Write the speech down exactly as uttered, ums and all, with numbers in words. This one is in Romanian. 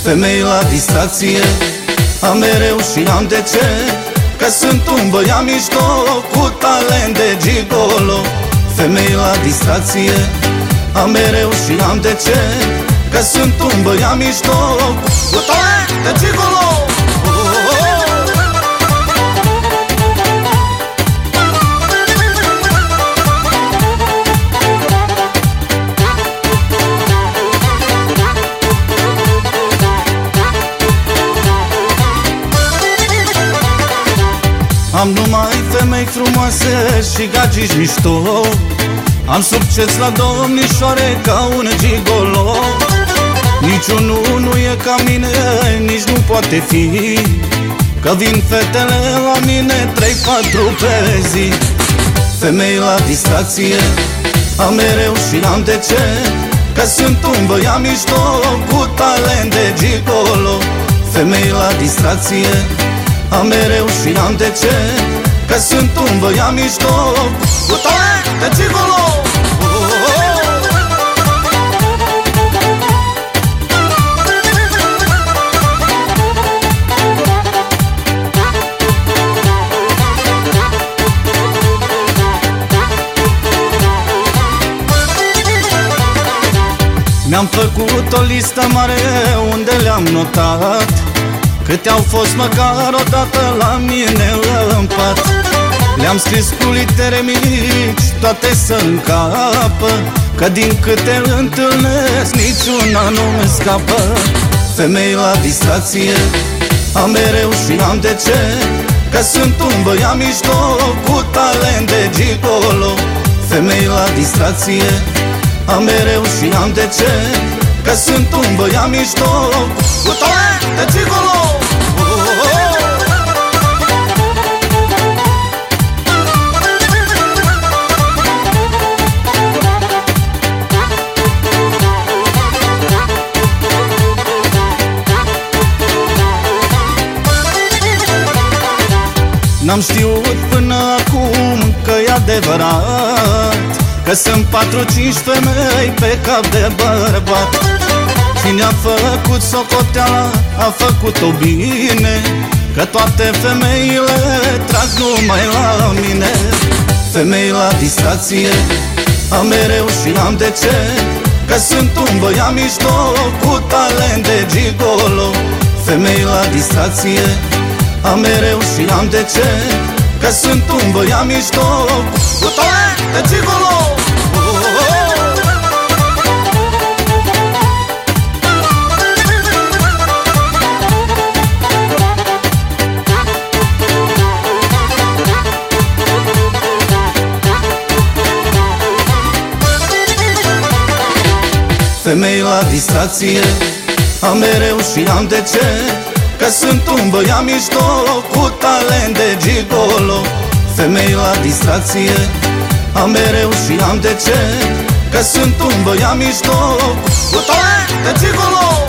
Femei la distracție am mereu și am de ce, că sunt un băiat mișto cu talent de gigolo. Femei la distracție am mereu și am de ce, că sunt un băiat mișto cu talent de gigolo. Am numai femei frumoase și gagici mișto, am succes la domnișoare ca un gigolo. Niciunul nu e ca mine, nici nu poate fi, că vin fetele la mine trei patru pe zi. Femei la distracție am mereu și am de ce, că sunt un băiat mișto cu talent de gigolo. Femei la distracție am mereu și am de ce, că sunt un băiat mișto cu talent de gigolo. Mi-am făcut o listă mare unde le-am notat câte au fost măcar o dată la mine în pat. Le-am scris cu litere mici, toate să încapă, că din câte întâlnesc niciuna nu-mi scapă. Femei la distracție am mereu și am de ce, că sunt un băiat mișto cu talent de gigolo. Femei la distracție am mereu și am de ce, că sunt un băiat mișto cu talent de gigolo. N-am știut până acum că e adevărat, că sunt patru-cinci femei pe cap de bărbat. Cine a făcut socoteala a făcut-o bine, că toate femeile trag numai la mine. Femei la distracție am mereu și am de ce, că sunt un băiat mișto cu talent de gigolo. Femei la distracție am mereu și am de ce, că sunt un băiat mișto cu talent de gigolo. Femei la distracție am mereu și am de ce, că sunt un băiat mișto cu talent de gigolo. Femei la distracție am mereu și am de ce, că sunt un băiat mișto cu talent de gigolo.